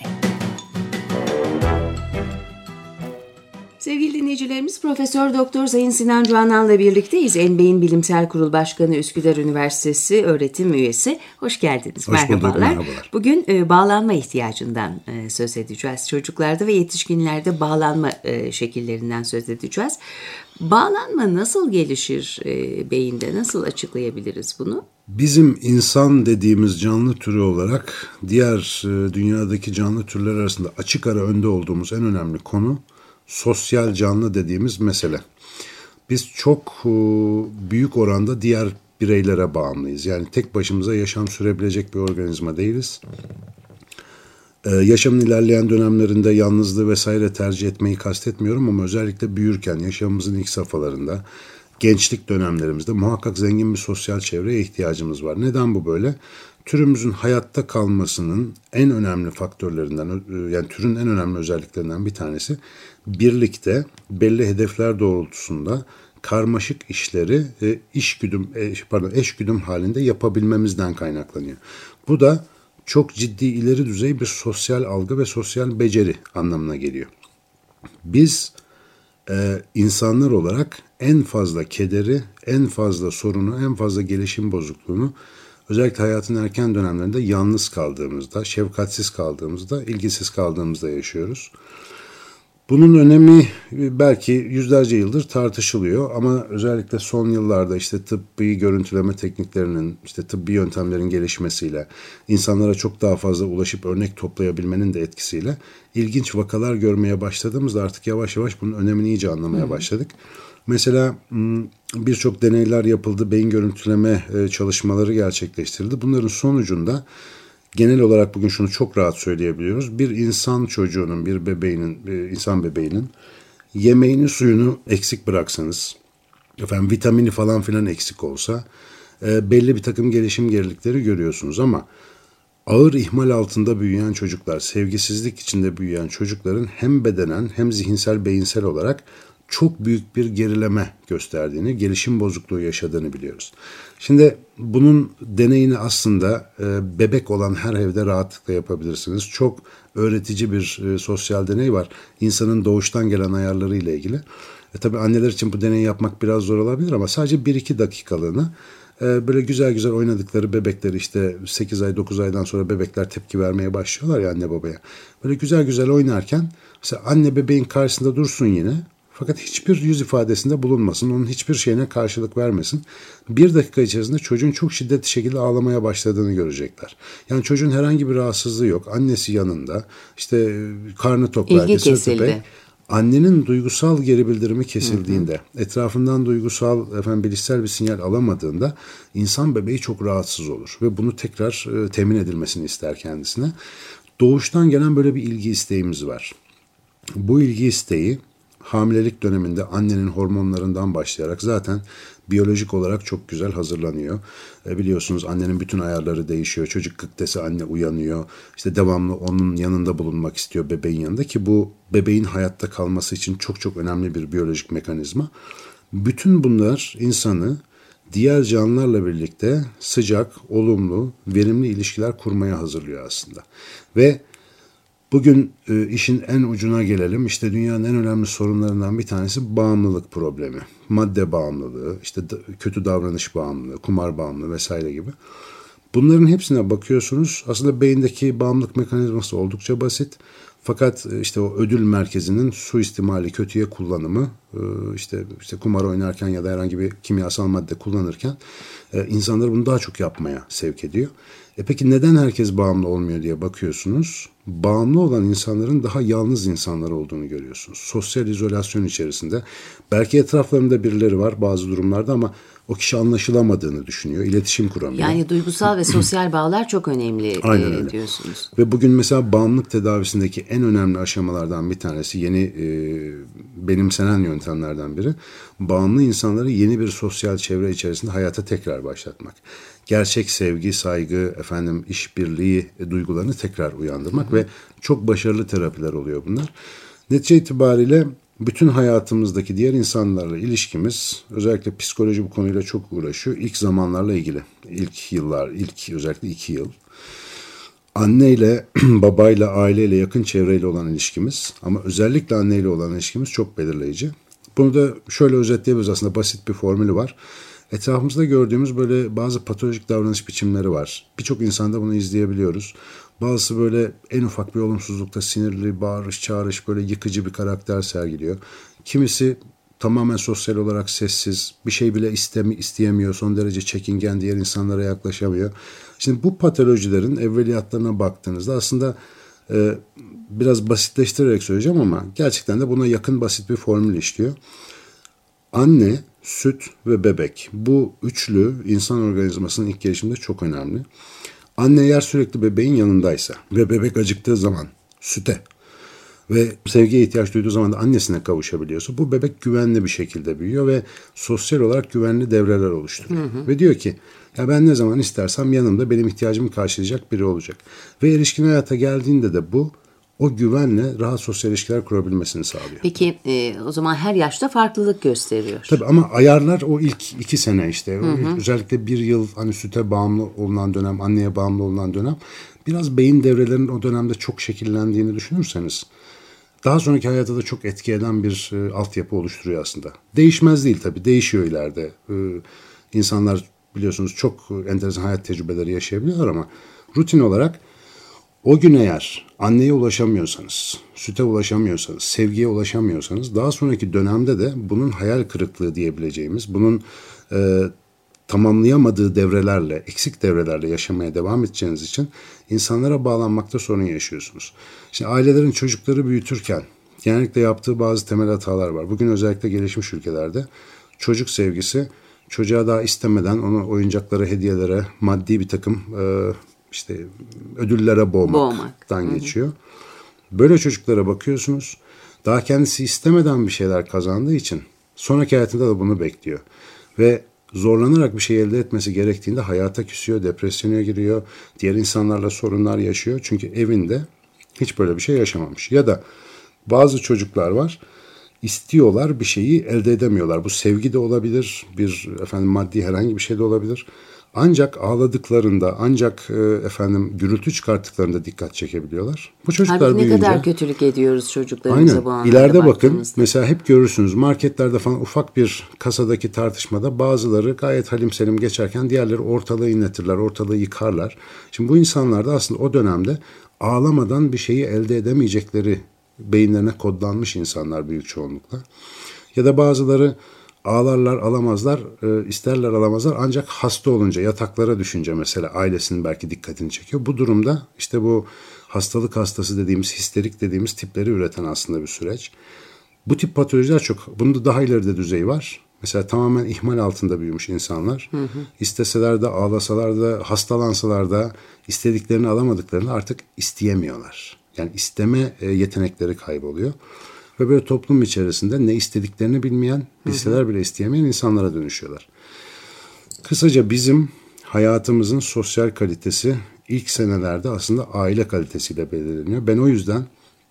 Sevgili dinleyicilerimiz, Profesör Doktor Sayın Sinan Cuanan'la birlikteyiz. Enbeyin Bilimsel Kurul Başkanı, Üsküdar Üniversitesi öğretim üyesi. Hoş geldiniz. Hoş bulduk, merhabalar. merhabalar. Bugün e, bağlanma ihtiyacından e, söz edeceğiz. Çocuklarda ve yetişkinlerde bağlanma e, şekillerinden söz edeceğiz. Bağlanma nasıl gelişir e, beyinde? Nasıl açıklayabiliriz bunu? Bizim insan dediğimiz canlı türü olarak diğer e, dünyadaki canlı türler arasında açık ara önde olduğumuz en önemli konu sosyal canlı dediğimiz mesele. Biz çok e, büyük oranda diğer bireylere bağımlıyız. Yani tek başımıza yaşam sürebilecek bir organizma değiliz. Ee, yaşamın ilerleyen dönemlerinde yalnızlığı vesaire tercih etmeyi kastetmiyorum ama özellikle büyürken, yaşamımızın ilk safhalarında, gençlik dönemlerimizde muhakkak zengin bir sosyal çevreye ihtiyacımız var. Neden bu böyle? Türümüzün hayatta kalmasının en önemli faktörlerinden, yani türün en önemli özelliklerinden bir tanesi birlikte belli hedefler doğrultusunda karmaşık işleri e, iş güdüm, e, pardon, eş güdüm halinde yapabilmemizden kaynaklanıyor. Bu da çok ciddi ileri düzey bir sosyal algı ve sosyal beceri anlamına geliyor. Biz e, insanlar olarak en fazla kederi, en fazla sorunu, en fazla gelişim bozukluğunu özellikle hayatın erken dönemlerinde yalnız kaldığımızda, şefkatsiz kaldığımızda, ilgisiz kaldığımızda yaşıyoruz. Bunun önemi belki yüzlerce yıldır tartışılıyor ama özellikle son yıllarda işte tıbbi görüntüleme tekniklerinin, işte tıbbi yöntemlerin gelişmesiyle, insanlara çok daha fazla ulaşıp örnek toplayabilmenin de etkisiyle ilginç vakalar görmeye başladığımızda artık yavaş yavaş bunun önemini iyice anlamaya başladık. Mesela birçok deneyler yapıldı, beyin görüntüleme çalışmaları gerçekleştirildi. Bunların sonucunda genel olarak bugün şunu çok rahat söyleyebiliyoruz. Bir insan çocuğunun, bir bebeğinin, bir insan bebeğinin yemeğini, suyunu eksik bıraksanız, efendim vitamini falan filan eksik olsa e, belli bir takım gelişim gerilikleri görüyorsunuz ama ağır ihmal altında büyüyen çocuklar, sevgisizlik içinde büyüyen çocukların hem bedenen hem zihinsel, beyinsel olarak çok büyük bir gerileme gösterdiğini, gelişim bozukluğu yaşadığını biliyoruz. Şimdi bunun deneyini aslında e, bebek olan her evde rahatlıkla yapabilirsiniz. Çok öğretici bir e, sosyal deney var. İnsanın doğuştan gelen ayarları ile ilgili. E, tabii anneler için bu deneyi yapmak biraz zor olabilir ama sadece bir iki dakikalığına e, böyle güzel güzel oynadıkları bebekleri, işte sekiz ay dokuz aydan sonra bebekler tepki vermeye başlıyorlar ya anne babaya. Böyle güzel güzel oynarken mesela anne bebeğin karşısında dursun yine. Fakat hiçbir yüz ifadesinde bulunmasın, onun hiçbir şeyine karşılık vermesin. Bir dakika içerisinde çocuğun çok şiddetli şekilde ağlamaya başladığını görecekler. Yani çocuğun herhangi bir rahatsızlığı yok. Annesi yanında, işte karnı tok belki, sırtı pek. Annenin duygusal geri bildirimi kesildiğinde, hı hı. etrafından duygusal, efendim, bilişsel bir sinyal alamadığında insan bebeği çok rahatsız olur. Ve bunu tekrar e, temin edilmesini ister kendisine. Doğuştan gelen böyle bir ilgi isteğimiz var. Bu ilgi isteği hamilelik döneminde annenin hormonlarından başlayarak zaten biyolojik olarak çok güzel hazırlanıyor. E biliyorsunuz annenin bütün ayarları değişiyor. Çocuk kık dese anne uyanıyor. İşte devamlı onun yanında bulunmak istiyor, bebeğin yanında, ki bu bebeğin hayatta kalması için çok çok önemli bir biyolojik mekanizma. Bütün bunlar insanı diğer canlılarla birlikte sıcak, olumlu, verimli ilişkiler kurmaya hazırlıyor aslında. Ve bugün e, işin en ucuna gelelim. İşte dünyanın en önemli sorunlarından bir tanesi bağımlılık problemi. Madde bağımlılığı, işte da, kötü davranış bağımlılığı, kumar bağımlılığı vesaire gibi. Bunların hepsine bakıyorsunuz. Aslında beyindeki bağımlılık mekanizması oldukça basit. Fakat işte o ödül merkezinin suistimali, kötüye kullanımı, işte işte kumar oynarken ya da herhangi bir kimyasal madde kullanırken insanları bunu daha çok yapmaya sevk ediyor. E peki neden herkes bağımlı olmuyor diye bakıyorsunuz. Bağımlı olan insanların daha yalnız insanlar olduğunu görüyorsunuz. Sosyal izolasyon içerisinde. Belki etraflarında birileri var bazı durumlarda ama o kişi anlaşılamadığını düşünüyor, iletişim kuramıyor. Yani duygusal ve sosyal bağlar çok önemli e, diyorsunuz. Ve bugün mesela bağımlılık tedavisindeki en önemli aşamalardan bir tanesi, yeni e, benimsenen yöntemlerden biri, bağımlı insanları yeni bir sosyal çevre içerisinde hayata tekrar başlatmak. Gerçek sevgi, saygı, efendim işbirliği e, duygularını tekrar uyandırmak, hı hı. ve çok başarılı terapiler oluyor bunlar. Netice itibariyle bütün hayatımızdaki diğer insanlarla ilişkimiz, özellikle psikoloji bu konuyla çok uğraşıyor. İlk zamanlarla ilgili, ilk yıllar, ilk özellikle iki yıl. Anneyle, babayla, aileyle, yakın çevreyle olan ilişkimiz, ama özellikle anneyle olan ilişkimiz çok belirleyici. Bunu da şöyle özetleyebiliriz, aslında basit bir formülü var. Etrafımızda gördüğümüz böyle bazı patolojik davranış biçimleri var. Birçok insanda bunu izleyebiliyoruz. Bazısı böyle en ufak bir olumsuzlukta sinirli, bağırış, çağırış, böyle yıkıcı bir karakter sergiliyor. Kimisi tamamen sosyal olarak sessiz, bir şey bile istemi, isteyemiyor, son derece çekingen, diğer insanlara yaklaşamıyor. Şimdi bu patolojilerin evveliyatlarına baktığınızda aslında e, biraz basitleştirerek söyleyeceğim ama gerçekten de buna yakın basit bir formül işliyor. Anne, süt ve bebek, bu üçlü insan organizmasının ilk gelişiminde çok önemli. Anne eğer sürekli bebeğin yanındaysa ve bebek acıktığı zaman süte ve sevgiye ihtiyaç duyduğu zaman da annesine kavuşabiliyorsa, bu bebek güvenli bir şekilde büyüyor ve sosyal olarak güvenli devreler oluşturuyor. Hı hı. Ve diyor ki ya ben ne zaman istersem yanımda benim ihtiyacımı karşılayacak biri olacak. Ve erişkin hayata geldiğinde de bu o güvenle rahat sosyal ilişkiler kurabilmesini sağlıyor. Peki e, o zaman her yaşta farklılık gösteriyor. Tabii ama ayarlar o ilk iki sene işte. Hı hı. Özellikle bir yıl hani süte bağımlı olunan dönem, anneye bağımlı olunan dönem. Biraz beyin devrelerinin o dönemde çok şekillendiğini düşünürseniz daha sonraki hayata da çok etki eden bir e, altyapı oluşturuyor aslında. Değişmez değil tabii, değişiyor ileride. E, insanlar biliyorsunuz çok enteresan hayat tecrübeleri yaşayabiliyorlar ama rutin olarak O gün eğer anneye ulaşamıyorsanız, süte ulaşamıyorsanız, sevgiye ulaşamıyorsanız daha sonraki dönemde de bunun hayal kırıklığı diyebileceğimiz, bunun e, tamamlayamadığı devrelerle, eksik devrelerle yaşamaya devam edeceğiniz için insanlara bağlanmakta sorun yaşıyorsunuz. Şimdi ailelerin çocukları büyütürken genellikle yaptığı bazı temel hatalar var. Bugün özellikle gelişmiş ülkelerde çocuk sevgisi çocuğa daha istemeden onu oyuncaklara, hediyelere, maddi bir takım e, işte ödüllere boğmaktan Boğmak. geçiyor. Böyle çocuklara bakıyorsunuz. Daha kendisi istemeden bir şeyler kazandığı için sonraki hayatında da bunu bekliyor. Ve zorlanarak bir şey elde etmesi gerektiğinde hayata küsüyor, depresyona giriyor, diğer insanlarla sorunlar yaşıyor. Çünkü evinde hiç böyle bir şey yaşamamış. Ya da bazı çocuklar var, istiyorlar bir şeyi elde edemiyorlar. Bu sevgi de olabilir, bir efendim maddi herhangi bir şey de olabilir. Ancak ağladıklarında, ancak e, efendim gürültü çıkarttıklarında dikkat çekebiliyorlar. Bu çocuklar Halbuki büyüyünce... ne kadar kötülük ediyoruz çocuklarımıza aynen, bu anlamda İleride bakın, mesela hep görürsünüz marketlerde falan ufak bir kasadaki tartışmada bazıları gayet halim selim geçerken diğerleri ortalığı inletirler, ortalığı yıkarlar. Şimdi bu insanlar da aslında o dönemde ağlamadan bir şeyi elde edemeyecekleri beyinlerine kodlanmış insanlar büyük çoğunlukla. Ya da bazıları ağlarlar, alamazlar, e, isterler alamazlar ancak hasta olunca, yataklara düşünce mesela ailesinin belki dikkatini çekiyor. Bu durumda işte bu hastalık hastası dediğimiz, histerik dediğimiz tipleri üreten aslında bir süreç. Bu tip patolojiler çok. Bunun da daha ileride düzeyi var. Mesela tamamen ihmal altında büyümüş insanlar. Hı hı. İsteseler de, ağlasalar da, hastalansalar da istediklerini alamadıklarını artık isteyemiyorlar. Yani isteme yetenekleri kayboluyor. Ve böyle toplum içerisinde ne istediklerini bilmeyen, bilseler bile isteyemeyen insanlara dönüşüyorlar. Kısaca bizim hayatımızın sosyal kalitesi ilk senelerde aslında aile kalitesiyle belirleniyor. Ben o yüzden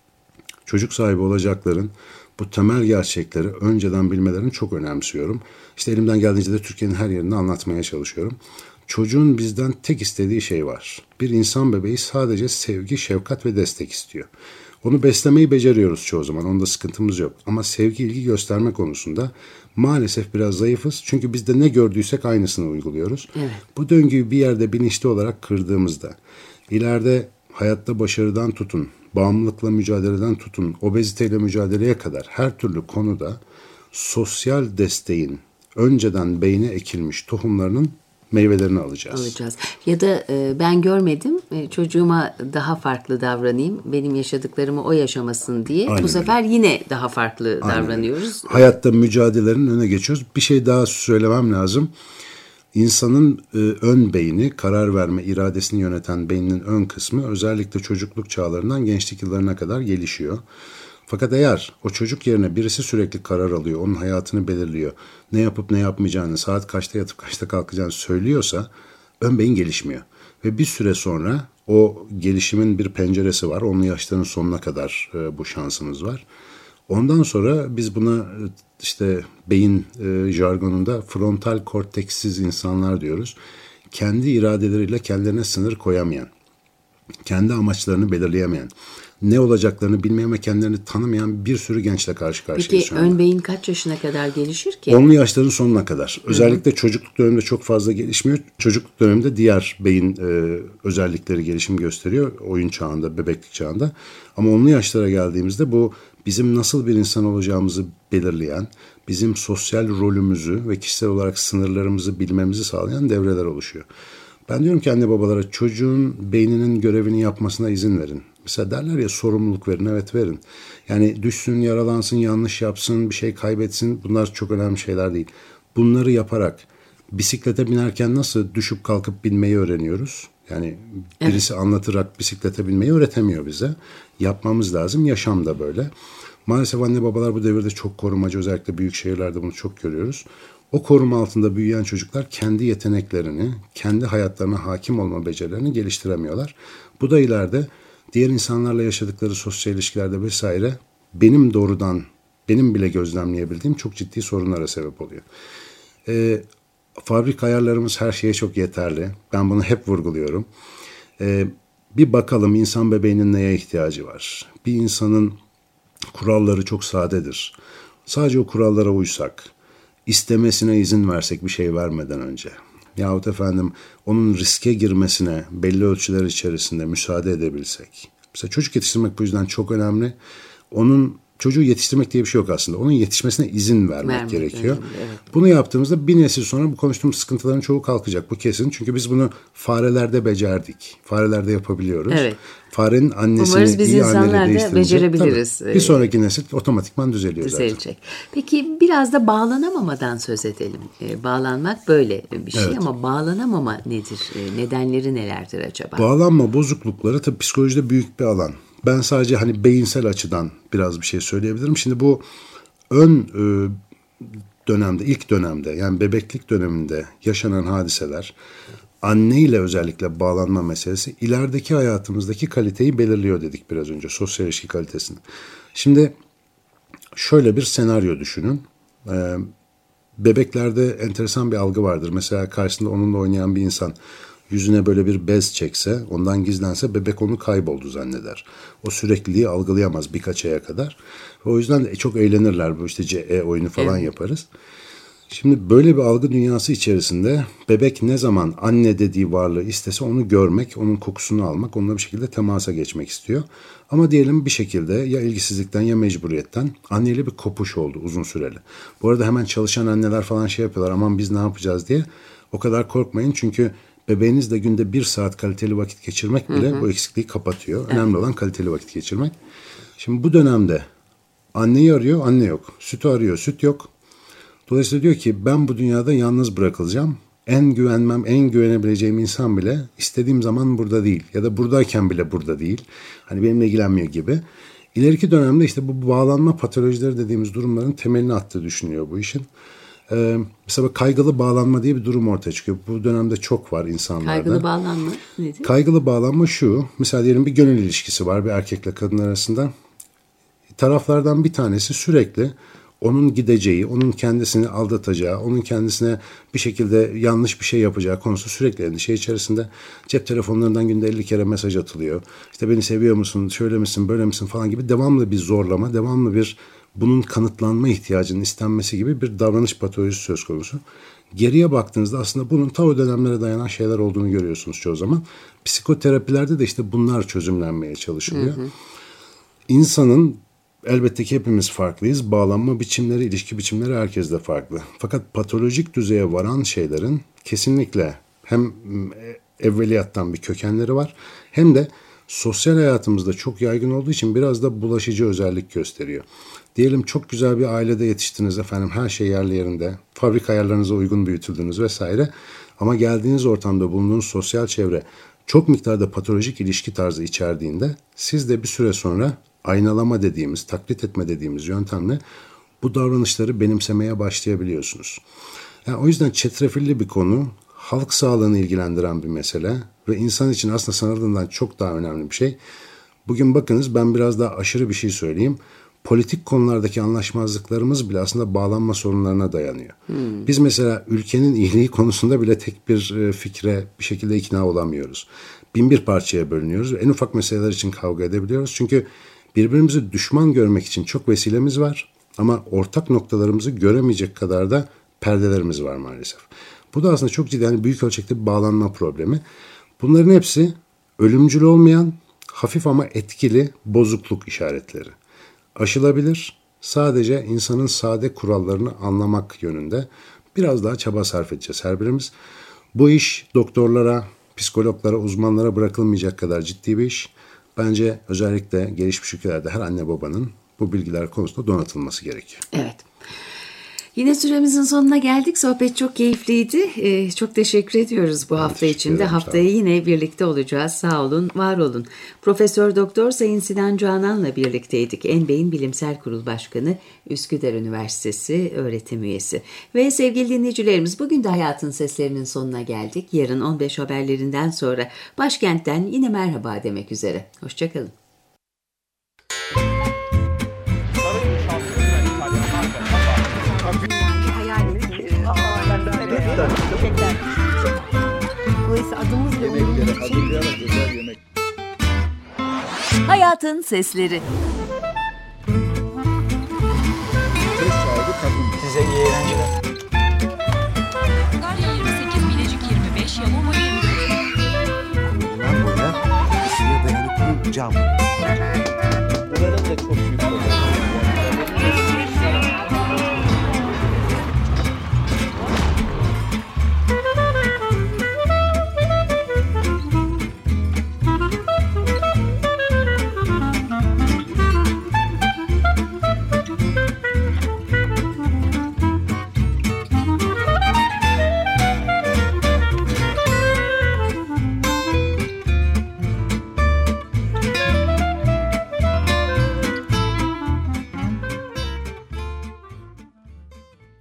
çocuk sahibi olacakların bu temel gerçekleri önceden bilmelerini çok önemsiyorum. İşte elimden geldiğince de Türkiye'nin her yerini anlatmaya çalışıyorum. Çocuğun bizden tek istediği şey var. Bir insan bebeği sadece sevgi, şefkat ve destek istiyor. Onu beslemeyi beceriyoruz çoğu zaman. Onda sıkıntımız yok. Ama sevgi, ilgi gösterme konusunda maalesef biraz zayıfız. Çünkü biz de ne gördüysek aynısını uyguluyoruz. Evet. Bu döngüyü bir yerde bilinçli olarak kırdığımızda ileride hayatta başarıdan tutun, bağımlılıkla mücadeleden tutun, obeziteyle mücadeleye kadar her türlü konuda sosyal desteğin önceden beyne ekilmiş tohumlarının meyvelerini alacağız. Alacağız. Ya da e, ben görmedim, e, çocuğuma daha farklı davranayım, benim yaşadıklarımı o yaşamasın diye. Aynen. Bu sefer yine daha farklı Aynen. davranıyoruz. Hayatta mücadelenin öne geçiyoruz. Bir şey daha söylemem lazım. İnsanın e, ön beyni, karar verme iradesini yöneten beyninin ön kısmı özellikle çocukluk çağlarından gençlik yıllarına kadar gelişiyor. Fakat eğer o çocuk yerine birisi sürekli karar alıyor, onun hayatını belirliyor, ne yapıp ne yapmayacağını, saat kaçta yatıp kaçta kalkacağını söylüyorsa ön beyin gelişmiyor. Ve bir süre sonra o gelişimin bir penceresi var. Onlu yaşların sonuna kadar e, bu şansımız var. Ondan sonra biz buna işte beyin e, jargonunda frontal korteksiz insanlar diyoruz. Kendi iradeleriyle kendilerine sınır koyamayan, kendi amaçlarını belirleyemeyen, ne olacaklarını bilmeyen ve kendilerini tanımayan bir sürü gençle karşı karşıyayız. Peki ön beyin kaç yaşına kadar gelişir ki? Onlu yaşların sonuna kadar. Özellikle Hı-hı. çocukluk döneminde çok fazla gelişmiyor. Çocukluk döneminde diğer beyin e, özellikleri gelişim gösteriyor. Oyun çağında, bebeklik çağında. Ama onlu yaşlara geldiğimizde bu bizim nasıl bir insan olacağımızı belirleyen, bizim sosyal rolümüzü ve kişisel olarak sınırlarımızı bilmemizi sağlayan devreler oluşuyor. Ben diyorum ki anne babalara çocuğun beyninin görevini yapmasına izin verin. Mesela derler ya sorumluluk verin, evet verin. Yani düşsün, yaralansın, yanlış yapsın, bir şey kaybetsin, bunlar çok önemli şeyler değil. Bunları yaparak bisiklete binerken nasıl düşüp kalkıp binmeyi öğreniyoruz? Yani birisi evet. anlatarak bisiklete binmeyi öğretemiyor bize. Yapmamız lazım, yaşam da böyle. Maalesef anne babalar bu devirde çok korumacı, özellikle büyük şehirlerde bunu çok görüyoruz. O koruma altında büyüyen çocuklar kendi yeteneklerini, kendi hayatlarına hakim olma becerilerini geliştiremiyorlar. Bu da ileride diğer insanlarla yaşadıkları sosyal ilişkilerde vesaire benim doğrudan, benim bile gözlemleyebildiğim çok ciddi sorunlara sebep oluyor. Ee, fabrika ayarlarımız her şeye çok yeterli. Ben bunu hep vurguluyorum. Ee, bir bakalım insan bebeğinin neye ihtiyacı var? Bir insanın kuralları çok sadedir. Sadece o kurallara uysak, istemesine izin versek bir şey vermeden önce, yahut efendim onun riske girmesine belli ölçüler içerisinde müsaade edebilsek. Mesela çocuk yetiştirmek bu yüzden çok önemli. Onun çocuğu yetiştirmek diye bir şey yok aslında. Onun yetişmesine izin vermek, vermek gerekiyor. Önemli, evet. Bunu yaptığımızda bir nesil sonra bu konuştuğumuz sıkıntıların çoğu kalkacak. Bu kesin. Çünkü biz bunu farelerde becerdik. Farelerde yapabiliyoruz. Evet. Farenin annesini iyi anneyle değiştirince becerebiliriz. Tabii, bir sonraki nesil otomatikman düzeliyor Düzelecek. zaten. Peki biraz da bağlanamamadan söz edelim. Ee, bağlanmak böyle bir şey, evet. Ama bağlanamama nedir? Ee, nedenleri nelerdir acaba? Bağlanma bozuklukları tabii psikolojide büyük bir alan. Ben sadece hani beyinsel açıdan biraz bir şey söyleyebilirim. Şimdi bu ön e, dönemde, ilk dönemde yani bebeklik döneminde yaşanan hadiseler, anne ile özellikle bağlanma meselesi ilerideki hayatımızdaki kaliteyi belirliyor dedik biraz önce, sosyal ilişki kalitesini. Şimdi şöyle bir senaryo düşünün. Ee, bebeklerde enteresan bir algı vardır. Mesela karşısında onunla oynayan bir insan yüzüne böyle bir bez çekse, ondan gizlense bebek onu kayboldu zanneder. O sürekliliği algılayamaz birkaç aya kadar. O yüzden de çok eğlenirler. Bu işte C E oyunu falan evet. yaparız. Şimdi böyle bir algı dünyası içerisinde bebek ne zaman anne dediği varlığı istese onu görmek, onun kokusunu almak, onunla bir şekilde temasa geçmek istiyor. Ama diyelim bir şekilde ya ilgisizlikten ya mecburiyetten anneyle bir kopuş oldu uzun süreli. Bu arada hemen çalışan anneler falan şey yapıyorlar, aman biz ne yapacağız diye. O kadar korkmayın çünkü bebeğinizle günde bir saat kaliteli vakit geçirmek bile hı hı. bu eksikliği kapatıyor. Evet. Önemli olan kaliteli vakit geçirmek. Şimdi bu dönemde anneyi arıyor, anne yok. Sütü arıyor, süt yok. Dolayısıyla diyor ki ben bu dünyada yalnız bırakılacağım. En güvenmem, en güvenebileceğim insan bile istediğim zaman burada değil. Ya da buradayken bile burada değil. Hani benimle ilgilenmiyor gibi. İleriki dönemde işte bu bağlanma patolojileri dediğimiz durumların temelini attığı düşünüyor bu işin. Ee, mesela kaygılı bağlanma diye bir durum ortaya çıkıyor. Bu dönemde çok var insanlarda. Kaygılı bağlanma nedir? Kaygılı bağlanma şu. Mesela diyelim bir gönül ilişkisi var bir erkekle kadın arasında. Taraflardan bir tanesi sürekli onun gideceği, onun kendisini aldatacağı, onun kendisine bir şekilde yanlış bir şey yapacağı konusu sürekli endişe içerisinde. Cep telefonlarından günde elli kere mesaj atılıyor. İşte beni seviyor musun, şöyle misin, böyle misin falan gibi devamlı bir zorlama, devamlı bir bunun kanıtlanma ihtiyacının istenmesi gibi bir davranış patolojisi söz konusu. Geriye baktığınızda aslında bunun ta o dönemlere dayanan şeyler olduğunu görüyorsunuz çoğu zaman. Psikoterapilerde de işte bunlar çözümlenmeye çalışılıyor. Hı hı. İnsanın elbette ki hepimiz farklıyız. Bağlanma biçimleri, ilişki biçimleri herkes de farklı. Fakat patolojik düzeye varan şeylerin kesinlikle hem evveliyattan bir kökenleri var hem de sosyal hayatımızda çok yaygın olduğu için biraz da bulaşıcı özellik gösteriyor. Diyelim çok güzel bir ailede yetiştiniz efendim, her şey yerli yerinde, fabrika ayarlarınıza uygun büyütüldünüz vesaire. Ama geldiğiniz ortamda bulunduğunuz sosyal çevre çok miktarda patolojik ilişki tarzı içerdiğinde siz de bir süre sonra aynalama dediğimiz, taklit etme dediğimiz yöntemle bu davranışları benimsemeye başlayabiliyorsunuz. Yani o yüzden çetrefilli bir konu, halk sağlığını ilgilendiren bir mesele ve insan için aslında sanıldığından çok daha önemli bir şey. Bugün bakınız ben biraz daha aşırı bir şey söyleyeyim. Politik konulardaki anlaşmazlıklarımız bile aslında bağlanma sorunlarına dayanıyor. Hmm. Biz mesela ülkenin iyiliği konusunda bile tek bir fikre bir şekilde ikna olamıyoruz. Bin bir parçaya bölünüyoruz ve en ufak meseleler için kavga edebiliyoruz. Çünkü birbirimizi düşman görmek için çok vesilemiz var ama ortak noktalarımızı göremeyecek kadar da perdelerimiz var maalesef. Bu da aslında çok ciddi, yani büyük ölçekte bir bağlanma problemi. Bunların hepsi ölümcül olmayan, hafif ama etkili bozukluk işaretleri. Aşılabilir, sadece insanın sade kurallarını anlamak yönünde biraz daha çaba sarf edeceğiz her birimiz. Bu iş doktorlara, psikologlara, uzmanlara bırakılmayacak kadar ciddi bir iş. Bence özellikle gelişmiş ülkelerde her anne babanın bu bilgiler konusunda donatılması gerekiyor. Evet. Yine süremizin sonuna geldik. Sohbet çok keyifliydi. Ee, çok teşekkür ediyoruz bu ben hafta içinde. Haftaya yine birlikte olacağız. Sağ olun, var olun. Profesör Doktor Sayın Sinan Canan'la birlikteydik. Enbey'in Bilimsel Kurul Başkanı, Üsküdar Üniversitesi öğretim üyesi. Ve sevgili dinleyicilerimiz, bugün de Hayatın Seslerinin sonuna geldik. Yarın on beş haberlerinden sonra başkentten yine merhaba demek üzere. Hoşçakalın. Hayatın Sesleri. Size iyi eğlenceler. yirmi sekiz Bilecik cam. Buranın da çok büyük problemi